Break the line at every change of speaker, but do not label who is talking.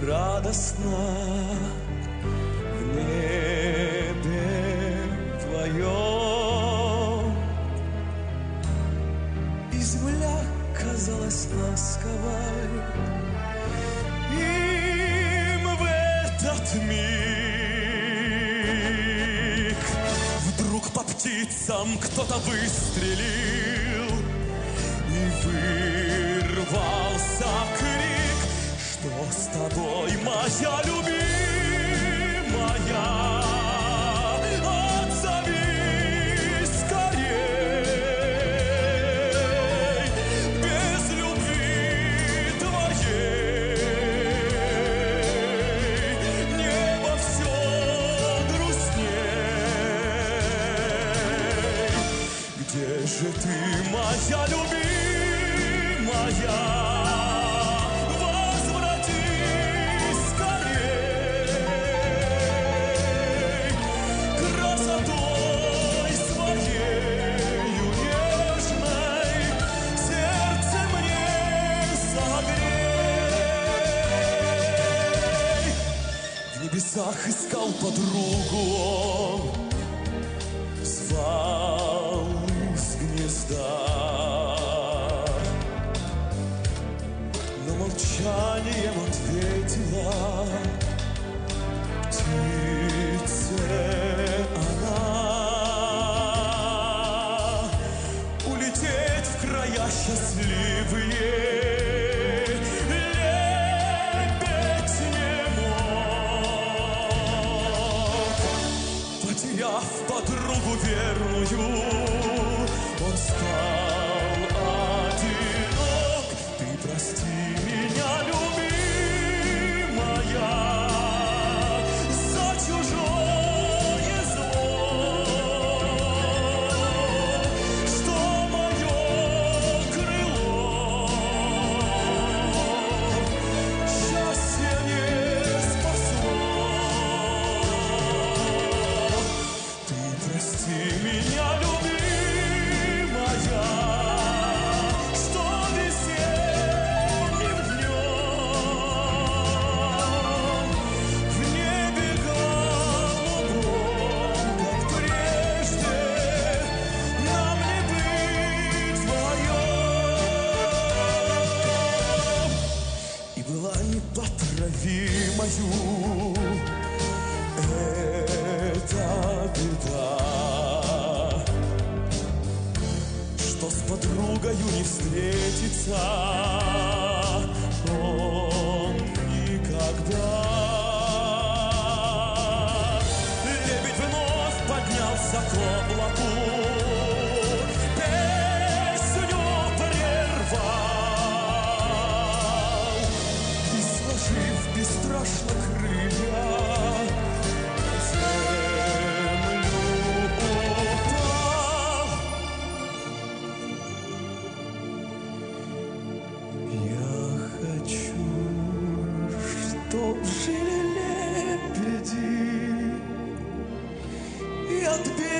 радостно в небе твоем, и земля казалась ласковой им в этот миг. Вдруг по птицам кто-то выстрелил, и вырвался крик: что с тобой, моя любимая? Отзовись скорей, без любви твоей небо все грустней. Где же ты, моя любимая? Возвратись скорей, красотой своею нежной сердце мне согрей. В небесах искал подругу он, звал из гнезда, но молчанием ответила птице она. Улететь в края счастливые лебедь не мог. Потеряв подругу верную, он стал одинок. Ты прости меня, любимая, за чужое зло, что мое крыло счастье не спасло. Ты прости меня, любимая, что весенним днем в небе голубом, как прежде, нам не быть вдвоем. И была непоправимою эта беда, что с подругою не встретится он никогда. Лебедь вновь поднялся к облаку, песню прервал и, сложив бесстрашно крылья, в землю упал. Я хочу, чтоб жили лебеди и от берега